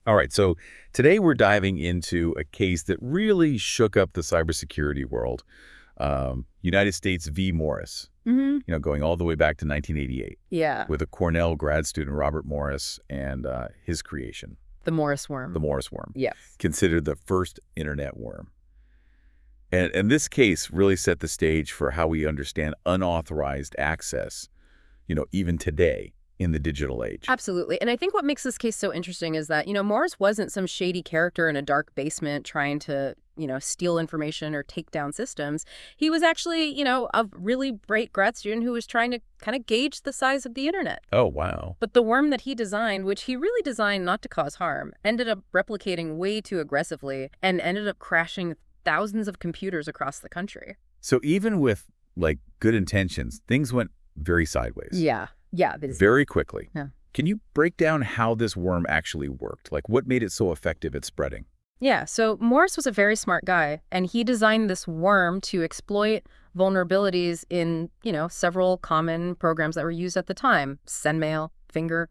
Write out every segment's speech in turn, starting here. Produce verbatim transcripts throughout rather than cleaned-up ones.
All right, so today we're diving into a case that really shook up the cybersecurity world. Um, United States v. Morris, Hmm. you know, going all the way back to nineteen eighty-eight Yeah, with a Cornell grad student, Robert Morris, and uh, his creation, the Morris the worm. Morris worm, Yes. considered the first internet worm. And, and this case really set the stage for how we understand unauthorized access, you know, even today in the digital age. Absolutely. And I think what makes this case so interesting is that, you know, Morris wasn't some shady character in a dark basement trying to, you know, steal information or take down systems. He was actually, you know, a really bright grad student who was trying to kind of gauge the size of the internet. Oh, wow. But the worm that he designed, which he really designed not to cause harm, ended up replicating way too aggressively and ended up crashing thousands of computers across the country. So even with, like, good intentions, things went very sideways. Yeah. Yeah. This, Very quickly. Yeah. Can you break down how this worm actually worked? Like, what made it so effective at spreading? Yeah, so Morris was a very smart guy, and he designed this worm to exploit vulnerabilities in, you know, several common programs that were used at the time, SendMail, Finger.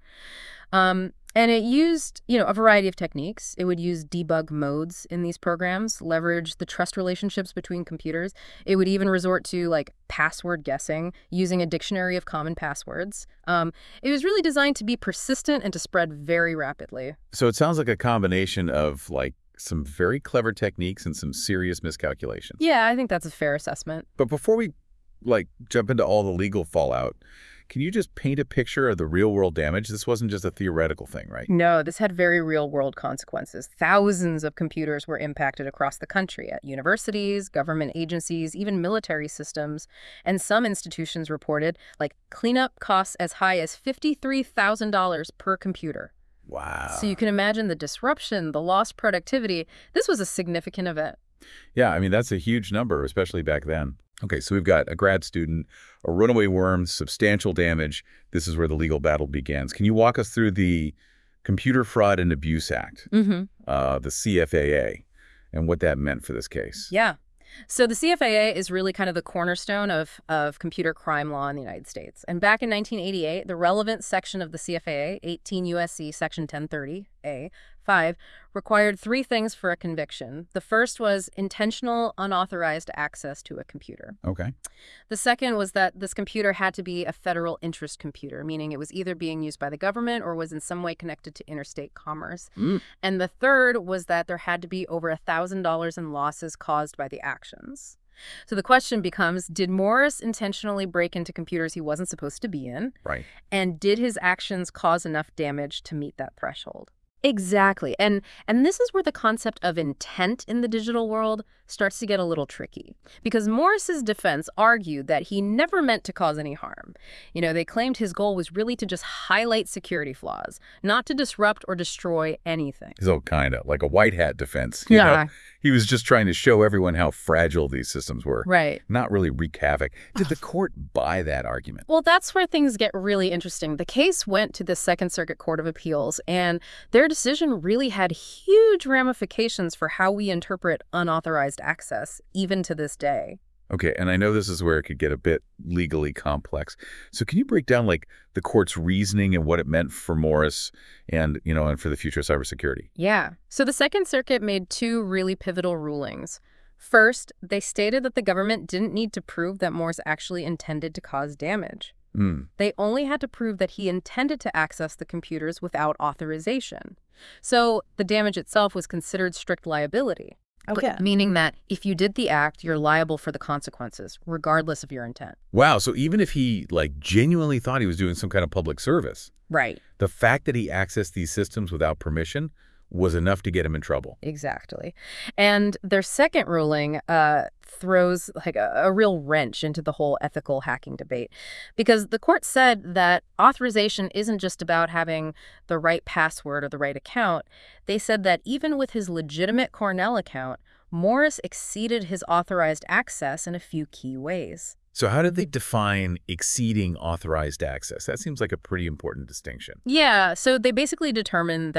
Um, and it used, you know, a variety of techniques. It would use debug modes in these programs, leverage the trust relationships between computers. It would even resort to, like, password guessing using a dictionary of common passwords. Um, it was really designed to be persistent and to spread very rapidly. So it sounds like a combination of, like, some very clever techniques and some serious miscalculations. Yeah, I think that's a fair assessment. But before we, like, jump into all the legal fallout, can you just paint a picture of the real-world damage? This wasn't just a theoretical thing, right? No, this had very real-world consequences. Thousands of computers were impacted across the country at universities, government agencies, even military systems. And some institutions reported, like, cleanup costs as high as fifty-three thousand dollars per computer. Wow. So you can imagine the disruption, the lost productivity. This was a significant event. Yeah, I mean, that's a huge number, especially back then. Okay, so we've got a grad student, a runaway worm, substantial damage. This is where the legal battle begins. Can you walk us through the Computer Fraud and Abuse Act, Mm-hmm. uh, the C F A A, and what that meant for this case? Yeah. So the C F A A is really kind of the cornerstone of, of computer crime law in the United States. And back in nineteen eighty-eight, the relevant section of the C F A A, eighteen U S C Section ten thirty A five, required three things for a conviction. The first was intentional unauthorized access to a computer. Okay. The second was that this computer had to be a federal interest computer, meaning it was either being used by the government or was in some way connected to interstate commerce. Mm. And the third was that there had to be over one thousand dollars in losses caused by the actions. So the question becomes, did Morris intentionally break into computers he wasn't supposed to be in? Right. And did his actions cause enough damage to meet that threshold? Exactly. And and this is where the concept of intent in the digital world starts to get a little tricky. Because Morris's defense argued that he never meant to cause any harm. You know, they claimed his goal was really to just highlight security flaws, not to disrupt or destroy anything. So kind of like a white hat defense. You know? He was just trying to show everyone how fragile these systems were. Right. Not really wreak havoc. Did the court buy that argument? Well, that's where things get really interesting. The case went to the Second Circuit Court of Appeals, and their decision really had huge ramifications for how we interpret unauthorized access, even to this day. Okay, and I know this is where it could get a bit legally complex. So can you break down, like, the court's reasoning and what it meant for Morris and, you know, and for the future of cybersecurity? Yeah. So the Second Circuit made two really pivotal rulings. First, they stated that the government didn't need to prove that Morris actually intended to cause damage. Hmm. They only had to prove that he intended to access the computers without authorization. So the damage itself was considered strict liability. Okay. Meaning that if you did the act, you're liable for the consequences, regardless of your intent. Wow, so even if he, like, genuinely thought he was doing some kind of public service, Right. the fact that he accessed these systems without permission was enough to get him in trouble. Exactly. And their second ruling uh, throws like a, a real wrench into the whole ethical hacking debate, because the court said that authorization isn't just about having the right password or the right account. They said that even with his legitimate Cornell account, Morris exceeded his authorized access in a few key ways. So how did they define exceeding authorized access? That seems like a pretty important distinction. Yeah, so they basically determined that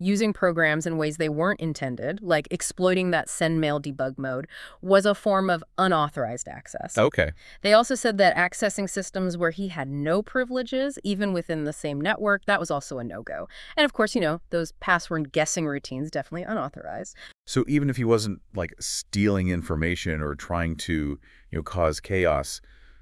using programs in ways they weren't intended, like exploiting that send mail debug mode, was a form of unauthorized access. Okay. They also said that accessing systems where he had no privileges, even within the same network, that was also a no-go. And of course, you know, those password guessing routines, definitely unauthorized. So even if he wasn't, like, stealing information or trying to, you know, cause chaos,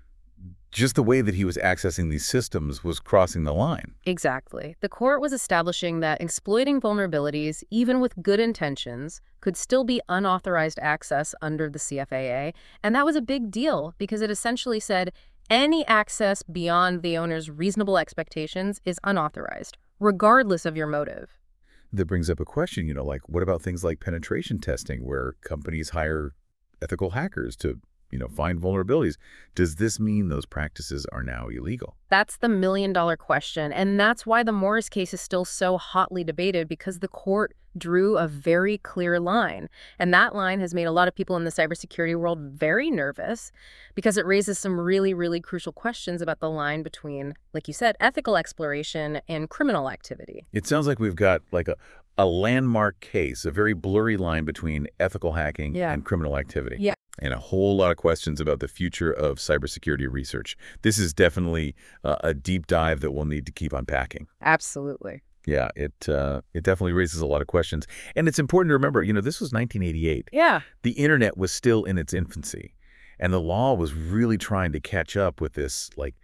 just the way that he was accessing these systems was crossing the line. Exactly. The court was establishing that exploiting vulnerabilities, even with good intentions, could still be unauthorized access under the C F A A. And that was a big deal because it essentially said any access beyond the owner's reasonable expectations is unauthorized, regardless of your motive. That brings up a question, you know, like, what about things like penetration testing, where companies hire ethical hackers to, you know, find vulnerabilities? Does this mean those practices are now illegal? That's the million-dollar question, and that's why the Morris case is still so hotly debated, because the court drew a very clear line. And that line has made a lot of people in the cybersecurity world very nervous because it raises some really, really crucial questions about the line between, like you said, ethical exploration and criminal activity. It sounds like we've got, like, a, a landmark case, a very blurry line between ethical hacking Yeah. and criminal activity. Yeah. And a whole lot of questions about the future of cybersecurity research. This is definitely uh, a deep dive that we'll need to keep unpacking. Absolutely. Yeah, it uh, it definitely raises a lot of questions. And it's important to remember, you know, this was nineteen eighty-eight. Yeah. The internet was still in its infancy, and the law was really trying to catch up with this, like,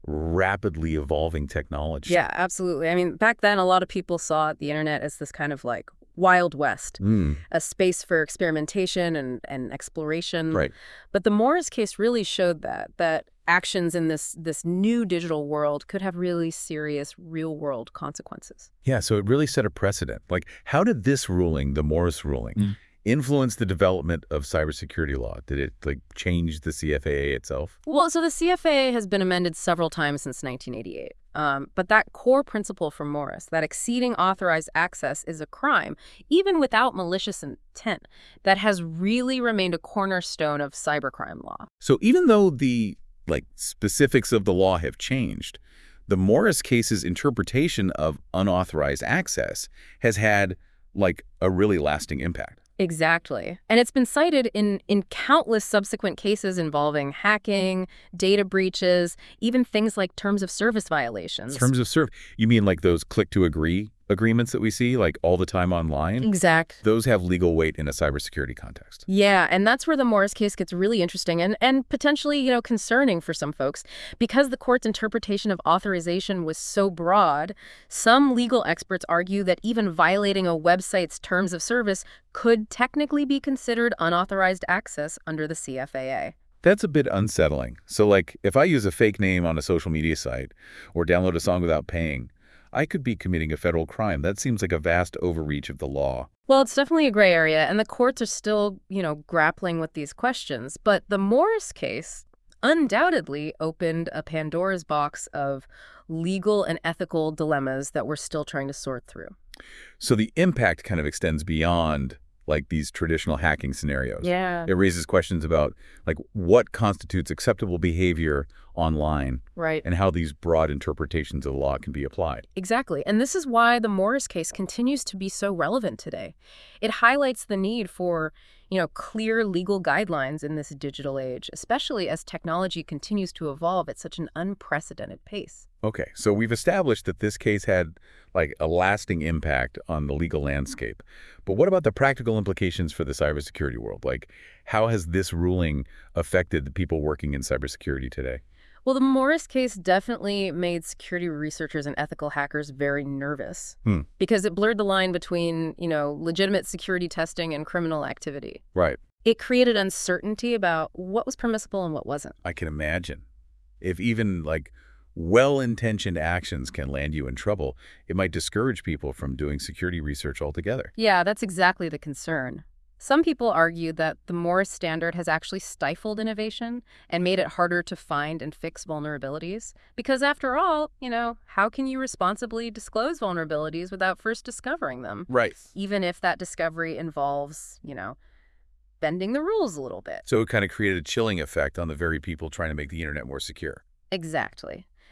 rapidly evolving technology. Yeah, absolutely. I mean, back then, a lot of people saw the internet as this kind of like Wild West, Mm, a space for experimentation and, and exploration. right. But the Morris case really showed that, that actions in this, this new digital world could have really serious real-world consequences. Yeah, so it really set a precedent. Like, how did this ruling, the Morris ruling, Mm. influence the development of cybersecurity law? Did it, like, change the C F A A itself? Well, so the C F A A has been amended several times since nineteen eighty-eight. Um, but that core principle from Morris, that exceeding authorized access is a crime, even without malicious intent, that has really remained a cornerstone of cybercrime law. So even though the, like, specifics of the law have changed, the Morris case's interpretation of unauthorized access has had, like, a really lasting impact. Exactly. And it's been cited in, in countless subsequent cases involving hacking, data breaches, even things like terms of service violations. Terms of service, you mean like those click-to-agree agreements that we see, like, all the time online? Exact. Those have legal weight in a cybersecurity context. Yeah, and that's where the Morris case gets really interesting and, and potentially, you know, concerning for some folks. Because the court's interpretation of authorization was so broad, some legal experts argue that even violating a website's terms of service could technically be considered unauthorized access under the C F A A. That's a bit unsettling. So, like, if I use a fake name on a social media site or download a song without paying, I could be committing a federal crime. That seems like a vast overreach of the law. Well, it's definitely a gray area, and the courts are still, you know, grappling with these questions. But the Morris case undoubtedly opened a Pandora's box of legal and ethical dilemmas that we're still trying to sort through. So the impact kind of extends beyond, like, these traditional hacking scenarios. Yeah. It raises questions about, like, what constitutes acceptable behavior online Right. and how these broad interpretations of the law can be applied. Exactly. And this is why the Morris case continues to be so relevant today. It highlights the need for, you know, clear legal guidelines in this digital age, especially as technology continues to evolve at such an unprecedented pace. Okay, so we've established that this case had, like, a lasting impact on the legal landscape. But what about the practical implications for the cybersecurity world? Like, how has this ruling affected the people working in cybersecurity today? Well, the Morris case definitely made security researchers and ethical hackers very nervous Hmm. because it blurred the line between, you know, legitimate security testing and criminal activity. Right. It created uncertainty about what was permissible and what wasn't. I can imagine. If even, like, well-intentioned actions can land you in trouble, it might discourage people from doing security research altogether. Yeah, that's exactly the concern. Some people argue that the Morris standard has actually stifled innovation and made it harder to find and fix vulnerabilities. Because after all, you know, how can you responsibly disclose vulnerabilities without first discovering them? Right. Even if that discovery involves, you know, bending the rules a little bit. So it kind of created a chilling effect on the very people trying to make the internet more secure. Exactly.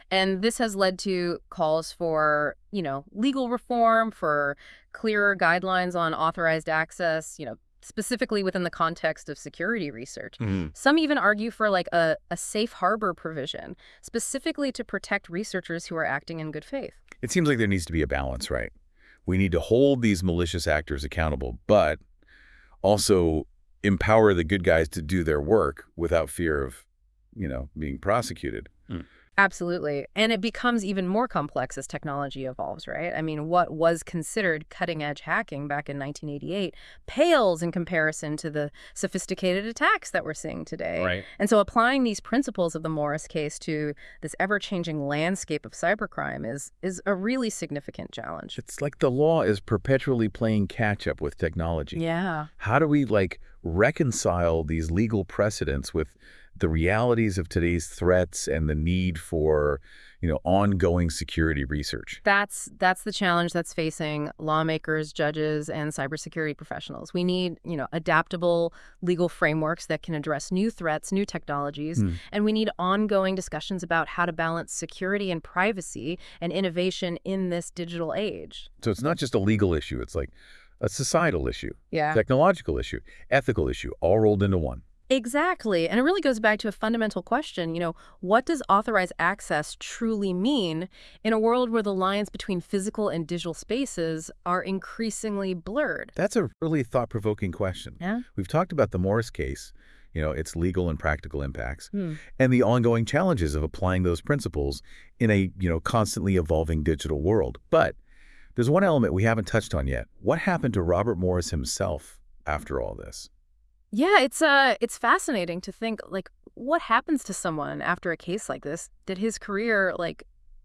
And this has led to calls for, you know, legal reform, for clearer guidelines on authorized access, you know, specifically within the context of security research. Mm-hmm. Some even argue for like a, a safe harbor provision, specifically to protect researchers who are acting in good faith. It seems like there needs to be a balance, right? We need to hold these malicious actors accountable, but also empower the good guys to do their work without fear of, you know, being prosecuted. Mm. Absolutely. And it becomes even more complex as technology evolves, right? I mean, what was considered cutting-edge hacking back in nineteen eighty-eight pales in comparison to the sophisticated attacks that we're seeing today. Right. And so applying these principles of the Morris case to this ever-changing landscape of cybercrime is, is a really significant challenge. It's like the law is perpetually playing catch-up with technology. Yeah. How do we, like, reconcile these legal precedents with the realities of today's threats and the need for, you know, ongoing security research? That's that's the challenge that's facing lawmakers, judges, and cybersecurity professionals. We need, you know, adaptable legal frameworks that can address new threats, new technologies, Hmm. and we need ongoing discussions about how to balance security and privacy and innovation in this digital age. So it's not just a legal issue. It's like a societal issue, Yeah. technological issue, ethical issue, all rolled into one. Exactly. And it really goes back to a fundamental question, you know, what does authorized access truly mean in a world where the lines between physical and digital spaces are increasingly blurred? That's a really thought-provoking question. Yeah. We've talked about the Morris case, you know, its legal and practical impacts, Hmm. and the ongoing challenges of applying those principles in a, you know, constantly evolving digital world. But there's one element we haven't touched on yet. What happened to Robert Morris himself after all this? Yeah, it's uh it's fascinating to think like what happens to someone after a case like this? Did his career like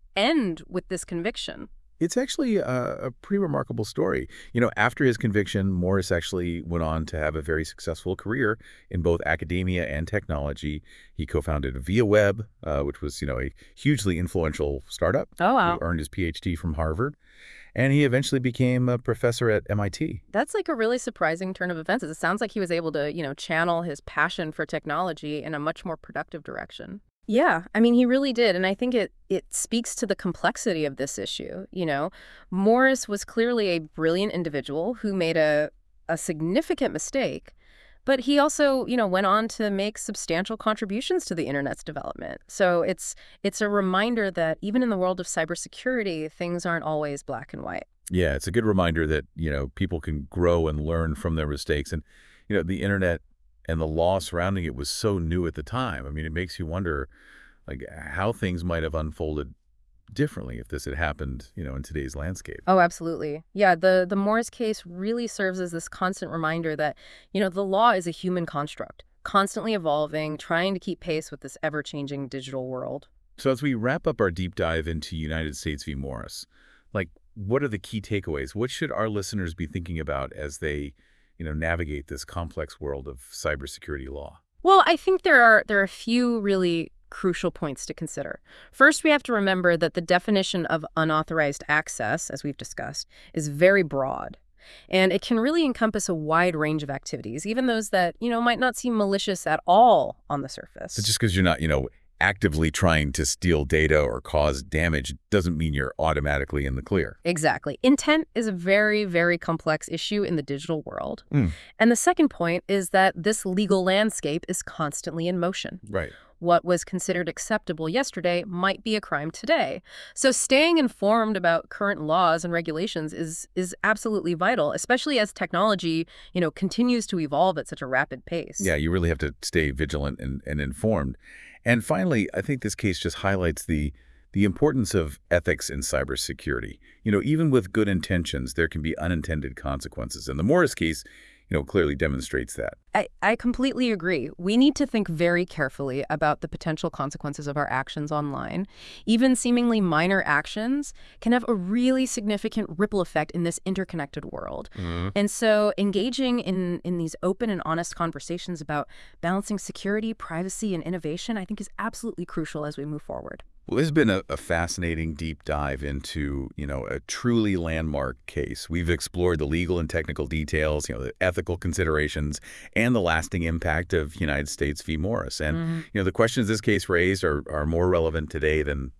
end with this conviction? It's actually a, a pretty remarkable story. You know, after his conviction, Morris actually went on to have a very successful career in both academia and technology. He co-founded ViaWeb, uh, which was, you know, a hugely influential startup. Oh, wow. He earned his P H D from Harvard, and he eventually became a professor at M I T. That's like a really surprising turn of events. It sounds like he was able to, you know, channel his passion for technology in a much more productive direction. Yeah, I mean, he really did. And I think it it speaks to the complexity of this issue. You know, Morris was clearly a brilliant individual who made a, a significant mistake, but he also, you know, went on to make substantial contributions to the internet's development. So it's it's a reminder that even in the world of cybersecurity, things aren't always black and white. Yeah, it's a good reminder that, you know, people can grow and learn from their mistakes. And, you know, the internet and the law surrounding it was so new at the time. I mean, it makes you wonder, like, how things might have unfolded differently if this had happened, you know, in today's landscape. Oh, absolutely. Yeah, the the Morris case really serves as this constant reminder that, you know, the law is a human construct, constantly evolving, trying to keep pace with this ever-changing digital world. So as we wrap up our deep dive into United States v. Morris, like, what are the key takeaways? What should our listeners be thinking about as they, you know, navigate this complex world of cybersecurity law? Well, I think there are there are a few really crucial points to consider. First, we have to remember that the definition of unauthorized access, as we've discussed, is very broad. And it can really encompass a wide range of activities, even those that, you know, might not seem malicious at all on the surface. So just because you're not, you know, actively trying to steal data or cause damage doesn't mean you're automatically in the clear. Exactly. Intent is a very, very complex issue in the digital world. Mm. And the second point is that this legal landscape is constantly in motion. Right. What was considered acceptable yesterday might be a crime today. So staying informed about current laws and regulations is is absolutely vital, especially as technology, you know, continues to evolve at such a rapid pace. Yeah, you really have to stay vigilant and, and informed. And finally, I think this case just highlights the the importance of ethics in cybersecurity. You know, even with good intentions, there can be unintended consequences. And the Morris case, you know, clearly demonstrates that. I, I completely agree. We need to think very carefully about the potential consequences of our actions online. Even seemingly minor actions can have a really significant ripple effect in this interconnected world. Mm-hmm. And so engaging in, in these open and honest conversations about balancing security, privacy, and innovation, I think is absolutely crucial as we move forward. Well, this has been a, a fascinating deep dive into, you know, a truly landmark case. We've explored the legal and technical details, you know, the ethical considerations, and the lasting impact of United States v. Morris. And, Mm-hmm. you know, the questions this case raised are, are more relevant today than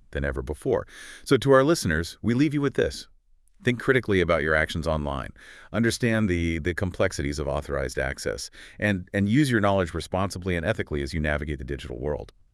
than ever before. So to our listeners, we leave you with this. Think critically about your actions online. Understand the, the complexities of authorized access, and, and use your knowledge responsibly and ethically as you navigate the digital world.